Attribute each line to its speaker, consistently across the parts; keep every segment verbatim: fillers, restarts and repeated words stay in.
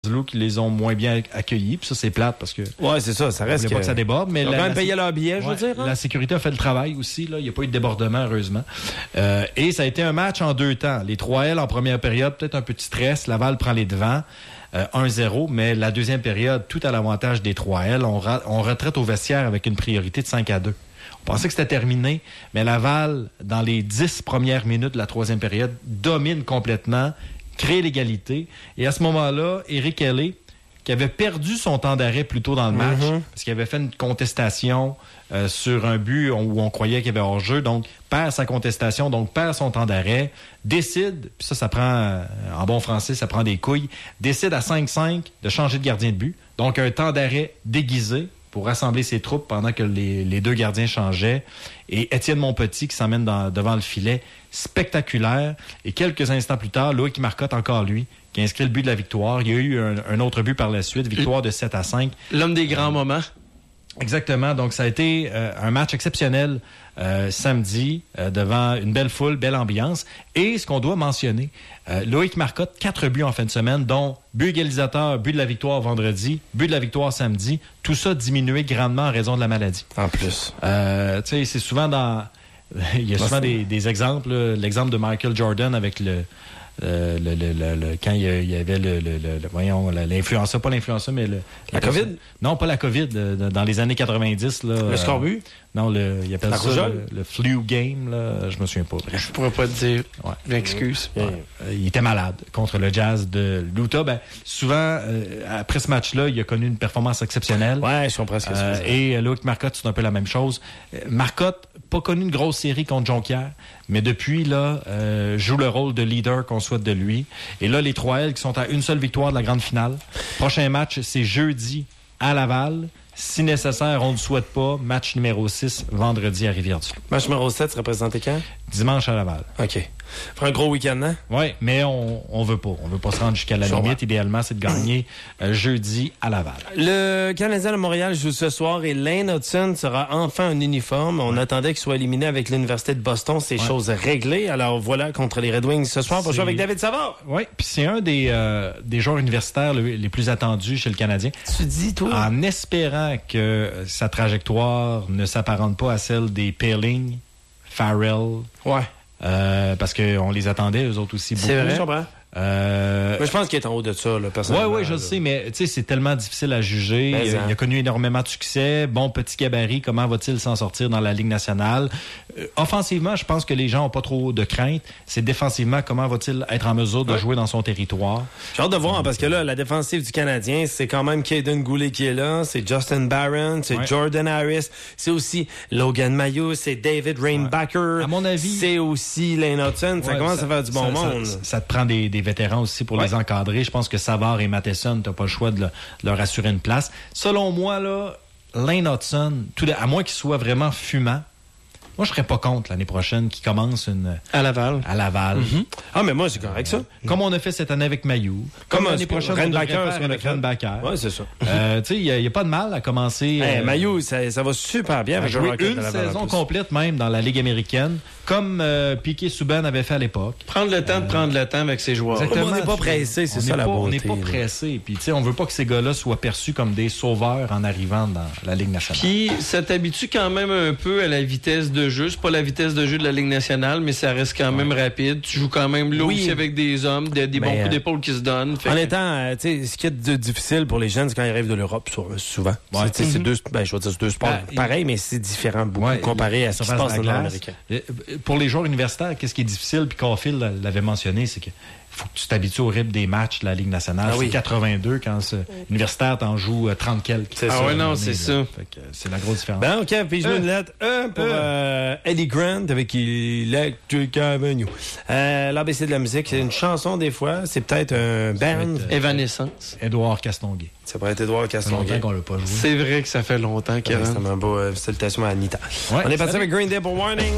Speaker 1: Loups qui les ont moins bien accueillis. Puis ça, c'est plate parce que...
Speaker 2: Ouais, c'est ça. Ça reste que...
Speaker 1: pas que ça déborde. Mais
Speaker 2: ils ont
Speaker 1: la,
Speaker 2: quand même
Speaker 1: la,
Speaker 2: payé leur billet,
Speaker 1: ouais,
Speaker 2: je veux dire. Hein?
Speaker 1: La sécurité a fait le travail aussi. Là. Il n'y a pas eu de débordement, heureusement. Euh, et ça a été un match en deux temps. Les trois L en première période, peut-être un petit stress. Laval prend les devants. Euh, un zéro, mais la deuxième période, tout à l'avantage des trois L. On, ra- on retraite au vestiaire avec une priorité de cinq à deux. On pensait que c'était terminé, mais Laval, dans les dix premières minutes de la troisième période, domine complètement, crée l'égalité. Et à ce moment-là, Éric Hellé, qui avait perdu son temps d'arrêt plus tôt dans le match, mm-hmm. parce qu'il avait fait une contestation euh, sur un but où on croyait qu'il y avait hors-jeu, donc perd sa contestation, donc perd son temps d'arrêt, décide, puis ça, ça prend, euh, en bon français, ça prend des couilles, décide à cinq cinq de changer de gardien de but, donc un temps d'arrêt déguisé pour rassembler ses troupes pendant que les, les deux gardiens changeaient, et Étienne Montpetit qui s'emmène dans, devant le filet, spectaculaire, et quelques instants plus tard, Loïc Marcotte, encore lui, qui a inscrit le but de la victoire. Il y a eu un, un autre but par la suite, victoire de sept à cinq.
Speaker 3: L'homme des grands euh, moments.
Speaker 1: Exactement. Donc, ça a été euh, un match exceptionnel euh, samedi, euh, devant une belle foule, belle ambiance. Et ce qu'on doit mentionner, euh, Loïc Marcotte, quatre buts en fin de semaine, dont but égalisateur, but de la victoire vendredi, but de la victoire samedi. Tout ça diminué grandement en raison de la maladie.
Speaker 2: En plus.
Speaker 1: Euh, tu sais, c'est souvent dans... Il y a souvent des, des exemples. Là. L'exemple de Michael Jordan avec le... Euh, le, le, le, le, quand il y avait le, le, le, le voyons, l'influenza, pas l'influenza, mais le,
Speaker 2: la, la COVID?
Speaker 1: Non, pas la COVID, le, dans les années quatre-vingt-dix. Là,
Speaker 2: le scorbut?
Speaker 1: Euh, non, le, il appelle
Speaker 2: la
Speaker 1: ça le, le flu game, là, je me souviens pas.
Speaker 3: Je pourrais pas te dire. Ouais. Je m'excuse.
Speaker 1: Ouais. Euh, il était malade contre le Jazz de l'Utah. Ben, souvent, euh, après ce match-là, il a connu une performance exceptionnelle.
Speaker 2: Ouais, je comprends ce que
Speaker 1: euh,
Speaker 2: c'est.
Speaker 1: Et euh, Loïc Marcotte, c'est un peu la même chose. Euh, Marcotte, pas connu une grosse série contre Jonquière, mais depuis, là, euh, joue le rôle de leader qu'on souhaite de lui. Et là, les trois L qui sont à une seule victoire de la grande finale. Prochain match, c'est jeudi à Laval. Si nécessaire, on ne le souhaite pas. Match numéro six, vendredi à Rivière-du-Loup.
Speaker 2: Match numéro sept serait présenté quand?
Speaker 1: Dimanche à Laval.
Speaker 2: OK. Pour un gros week-end, hein?
Speaker 1: Oui, mais on on veut pas. On veut pas se rendre jusqu'à la
Speaker 2: Sûrement.
Speaker 1: limite. Idéalement, c'est de gagner euh, jeudi à Laval.
Speaker 2: Le Canadien de Montréal joue ce soir et Lane Hudson sera enfin en uniforme. On ouais. attendait qu'il soit éliminé avec l'Université de Boston. C'est ouais. chose réglée. Alors voilà, contre les Red Wings ce soir, pour jouer avec David Savard.
Speaker 1: Oui, puis c'est un des, euh, des joueurs universitaires le, les plus attendus chez le Canadien.
Speaker 2: Tu dis, toi?
Speaker 1: En espérant que sa trajectoire ne s'apparente pas à celle des Peeling, Farrell.
Speaker 2: Ouais.
Speaker 1: Euh, parce qu'on les attendait, eux autres aussi, beaucoup.
Speaker 2: C'est vrai, je comprends.
Speaker 1: Euh...
Speaker 2: Mais je pense qu'il est en haut de ça, là, personnellement.
Speaker 1: Oui, oui, je le sais, mais tu sais, c'est tellement difficile à juger. Il, il a connu énormément de succès. Bon, petit gabarit, comment va-t-il s'en sortir dans la Ligue nationale? Euh, offensivement, je pense que les gens n'ont pas trop de crainte. C'est défensivement, comment va-t-il être en mesure de ouais. jouer dans son territoire?
Speaker 2: J'ai hâte de voir, parce que là, la défensive du Canadien, c'est quand même Caden Goulet qui est là, c'est Justin Barron, c'est ouais. Jordan Harris, c'est aussi Logan Mailloux, c'est David Rainbacker.
Speaker 1: Ouais. À mon avis...
Speaker 2: C'est aussi Lane Hudson. Ouais, ça commence
Speaker 1: ça,
Speaker 2: à faire du bon
Speaker 1: ça,
Speaker 2: monde.
Speaker 1: Ça, ça te prend des, des vétérans aussi pour ouais. les encadrer. Je pense que Savard et Matheson, t'as pas le choix de, le, de leur assurer une place. Selon moi, là, Lane Hudson, tout de, à moins qu'il soit vraiment fumant, moi, je serais pas contre l'année prochaine qu'il commence une...
Speaker 2: À Laval.
Speaker 1: À Laval.
Speaker 2: Mm-hmm. Ah, mais moi, c'est correct, ça.
Speaker 1: Comme on a fait cette année avec Mailloux. Comme, Comme l'année prochaine, on devrait faire avec Renbacker.
Speaker 2: Oui, c'est ça.
Speaker 1: Euh, tu sais, il n'y a, a pas de mal à commencer...
Speaker 2: Hey,
Speaker 1: euh,
Speaker 2: Mailloux, ça, ça va super bien. Avec
Speaker 1: jouer une saison complète même dans la Ligue américaine, comme euh, Piquet-Souban avait fait à l'époque.
Speaker 3: Prendre le temps euh, de prendre le temps avec ses joueurs.
Speaker 2: Exactement. On n'est pas pressé, c'est ça la beauté.
Speaker 1: On n'est pas pressé. Puis, tu sais, on veut pas que ces gars-là soient perçus comme des sauveurs en arrivant dans la Ligue nationale.
Speaker 3: Puis, ça t'habitue quand même un peu à la vitesse de jeu. C'est pas la vitesse de jeu de la Ligue nationale, mais ça reste quand même ouais. rapide. Tu joues quand même là oui. aussi avec des hommes, des, des bons coups d'épaule qui se donnent.
Speaker 2: Fait en étant, euh, tu sais, ce qui est de difficile pour les jeunes, c'est quand ils arrivent de l'Europe, souvent. Ouais. C'est, mm-hmm. c'est deux, ben, je vais dire, c'est deux sports ah, pareils, mais c'est différent beaucoup ouais, comparé à ce qui se passe dans l'Américain.
Speaker 1: Pour les joueurs universitaires, qu'est-ce qui est difficile, puis Caulfield l'avait mentionné, c'est que faut que tu t'habitues au rythme des matchs de la Ligue nationale. Ah oui. C'est quatre-vingt-deux quand c'est universitaire, t'en joues trente quelques.
Speaker 3: C'est ah ça, oui, non, c'est ça.
Speaker 1: Fait que c'est la grosse différence.
Speaker 2: Ben, OK, puis je mets une lettre E pour euh. Euh, Eddie Grant avec Electric Avenue. Euh, L'A B C de la musique, c'est une chanson des fois. C'est peut-être un band.
Speaker 3: Être, euh, Evanescence.
Speaker 1: Édouard Castonguay.
Speaker 2: Ça pourrait être Édouard Castonguay.
Speaker 1: Ça fait longtemps qu'on l'a pas joué.
Speaker 3: C'est vrai que ça fait longtemps qu'il y a.
Speaker 2: C'est un beau euh, salutation à Anita. Ouais, on est parti avec Green Day pour Warning.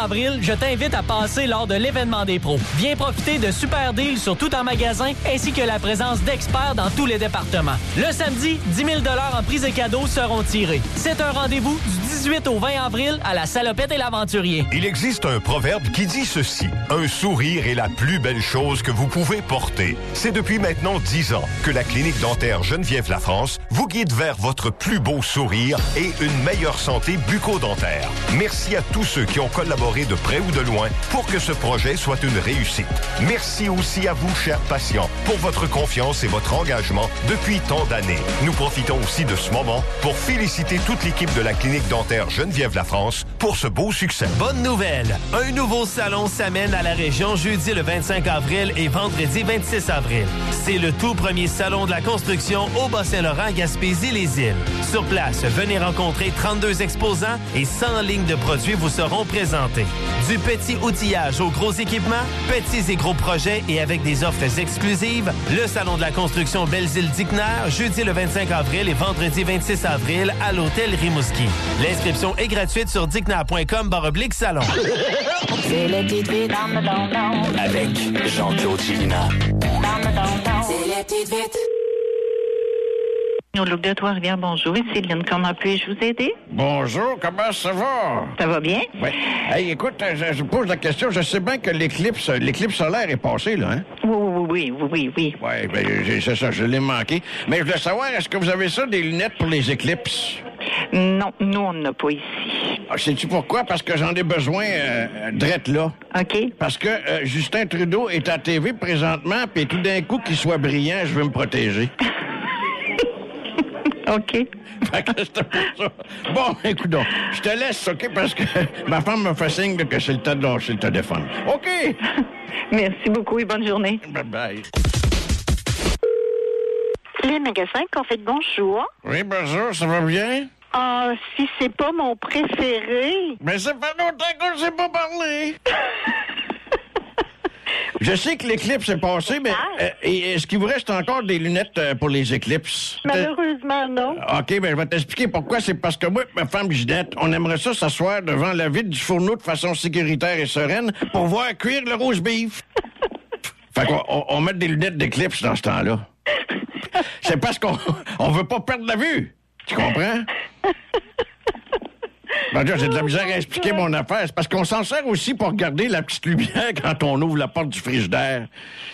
Speaker 4: avril, je t'invite à passer lors de l'événement des pros. Viens profiter de super deals sur tout en magasin ainsi que la présence d'experts dans tous les départements. Le samedi, dix mille dollars en prix et cadeaux seront tirés. C'est un rendez-vous du dix-huit au vingt avril à la Salopette et l'Aventurier.
Speaker 5: Il existe un proverbe qui dit ceci. Un sourire est la plus belle chose que vous pouvez porter. C'est depuis maintenant dix ans que la clinique dentaire Geneviève Lafrance vous guide vers votre plus beau sourire et une meilleure santé bucco-dentaire. Merci à tous ceux qui ont collaboré de près ou de loin pour que ce projet soit une réussite. Merci aussi à vous, chers patients, pour votre confiance et votre engagement depuis tant d'années. Nous profitons aussi de ce moment pour féliciter toute l'équipe de la clinique dentaire Geneviève Lafrance pour ce beau succès.
Speaker 6: Bonne nouvelle! Un nouveau salon s'amène à la région jeudi le vingt-cinq avril et vendredi vingt-six avril. C'est le tout premier salon de la construction au Bas-Saint-Laurent, Gaspésie-les-Îles. Sur place, venez rencontrer trente-deux exposants et cent lignes de produits vous seront présentés. Du petit outillage aux gros équipements, petits et gros projets et avec des offres exclusives, le salon de la construction Belles-Îles-Dicnaire, jeudi le vingt-cinq avril et vendredi vingt-six avril à l'hôtel Rimouski. L'inscription est gratuite sur dicnaire point com barre oblique salon.
Speaker 7: C'est les petites vites dans le don-don.
Speaker 8: Avec Jean-Claude Chilina.
Speaker 7: Dans le don-don. C'est les petites vites.
Speaker 9: Au Look de Trois-Rivières, bonjour. Ici Céline, comment puis-je vous aider?
Speaker 10: Bonjour, comment ça va?
Speaker 9: Ça va bien?
Speaker 10: Oui. Hey, écoute, je, je pose la question. Je sais bien que l'éclipse l'éclipse solaire est passée, là, hein?
Speaker 9: Oui, oui, oui, oui, oui.
Speaker 10: Oui, bien, c'est ça, je l'ai manqué. Mais je voulais savoir, est-ce que vous avez ça, des lunettes pour les éclipses?
Speaker 9: Non, nous, on n'en a pas ici.
Speaker 10: Ah, sais-tu pourquoi? Parce que j'en ai besoin euh, drette là.
Speaker 9: OK.
Speaker 10: Parce que euh, Justin Trudeau est à T V présentement, puis tout d'un coup, qu'il soit brillant, je veux me protéger.
Speaker 9: OK.
Speaker 10: Fait que c'était pour ça. Bon, écoute donc, je te laisse, OK, parce que ma femme me fait signe que c'est le temps de lâcher le téléphone. OK!
Speaker 9: Merci beaucoup et bonne journée.
Speaker 10: Bye-bye.
Speaker 11: Les magasins qu'on fait bonjour.
Speaker 10: Oui, bonjour, ça va bien?
Speaker 11: Ah, si c'est pas mon préféré.
Speaker 10: Mais ça fait longtemps qu'on ne s'est pas parlé. Je sais que l'éclipse est passé, mais euh, est-ce qu'il vous reste encore des lunettes euh, pour les éclipses?
Speaker 11: Malheureusement, non.
Speaker 10: OK, ben je vais t'expliquer pourquoi. C'est parce que moi et ma femme Ginette, on aimerait ça s'asseoir devant la vitre du fourneau de façon sécuritaire et sereine pour voir cuire le rose beef. Fait qu'on on, on met des lunettes d'éclipse dans ce temps-là. C'est parce qu'on on veut pas perdre la vue. Tu comprends? Ben, j'ai de la misère à expliquer mon affaire. C'est parce qu'on s'en sert aussi pour regarder la petite lumière quand on ouvre la porte du frigidaire.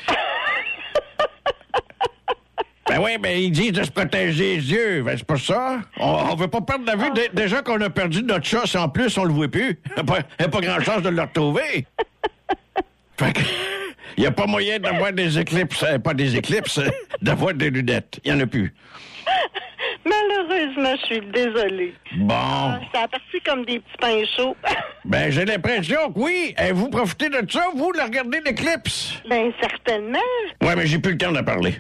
Speaker 10: Ben oui, ben ils disent de se protéger les yeux. Ben c'est pas ça. On, on veut pas perdre la vue. Dé, déjà qu'on a perdu notre chat, si en plus on le voit plus. Il n'y a, a pas grand chance de le retrouver. Fait que, il n'y a pas moyen d'avoir des éclipses. Euh, pas des éclipses, euh, d'avoir des lunettes. Il n'y en a plus.
Speaker 11: Malheureusement, je suis désolée.
Speaker 10: Bon.
Speaker 11: Ah, ça a parti comme des petits pains chauds.
Speaker 10: Ben, j'ai l'impression que oui. Et vous profitez de ça, vous, de regarder l'éclipse?
Speaker 11: Ben, certainement.
Speaker 10: Ouais, mais j'ai plus le temps de parler.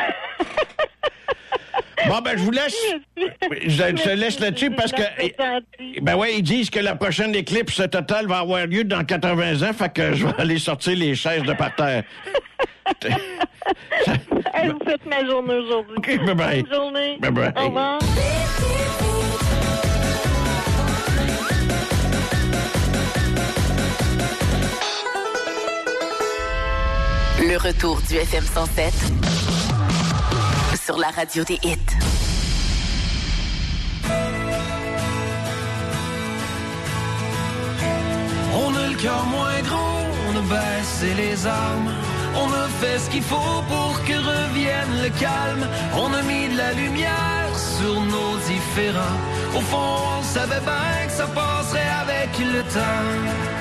Speaker 10: Bon, ben, je vous laisse. Je, je te laisse là-dessus parce que. Ben, ouais, ils disent que la prochaine éclipse totale va avoir lieu dans quatre-vingts ans, fait que je vais aller sortir les chaises de par terre.
Speaker 11: Hey, vous faites ma journée aujourd'hui.
Speaker 10: OK, bye-bye.
Speaker 11: Bonne journée.
Speaker 10: Bye-bye.
Speaker 11: Au revoir.
Speaker 12: Le retour du F M cent sept sur la radio des hits.
Speaker 13: On a le cœur moins gros, on a baissé les armes. On a fait ce qu'il faut pour que revienne le calme. On a mis de la lumière sur nos différends. Au fond, on savait bien que ça passerait avec le temps.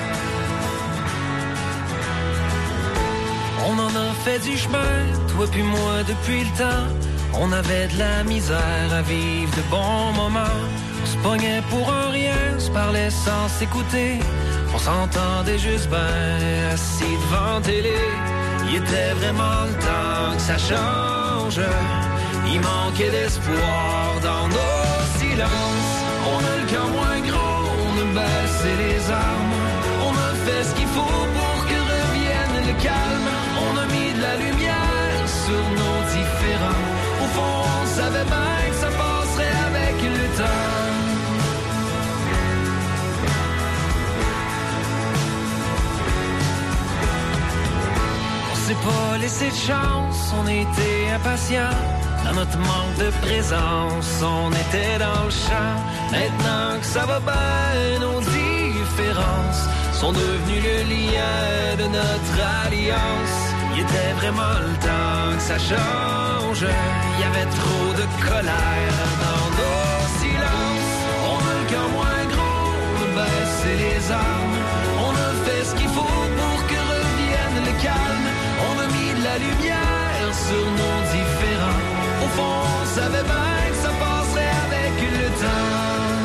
Speaker 13: On en a fait du chemin, toi puis moi depuis le temps. On avait de la misère à vivre de bons moments. On se pognait pour un rien, se parlait sans s'écouter. On s'entendait juste ben assis devant télé. Il était vraiment le temps que ça change. Il manquait d'espoir dans nos silences. On a le cœur moins gros, on a baissé les armes. On a fait ce qu'il faut pour que revienne le calme. On a mis de la lumière sur nos différends. Au fond, on savait bien que ça passerait avec le temps. laissé de chance, on était impatients. Dans notre manque de présence, on était dans le champ. Maintenant que ça va bien, nos différences sont devenues le lien de notre alliance. Il était vraiment le temps que ça change. Il y avait trop de colère dans nos silences. On a le cœur moins gros, on a baissé les armes. On a fait ce qu'il faut pour que revienne le calme. On a mis de la lumière sur nos différends. Au fond, on savait bien que ça passerait avec le temps.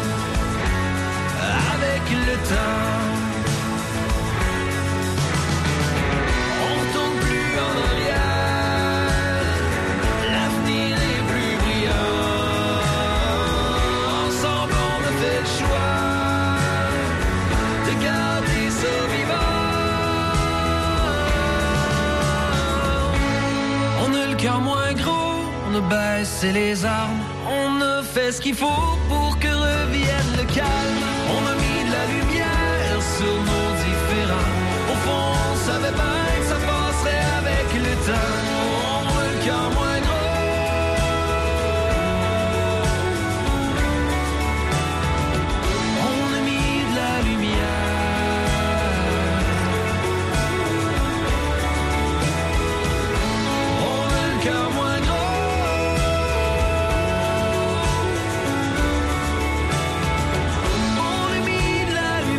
Speaker 13: Avec le temps. On retourne plus en arrière. L'avenir est plus brillant. Ensemble, on a fait le choix de garder ça vivant. On a le cœur moins gros. On a baissé les armes, on a fait ce qu'il faut pour que revienne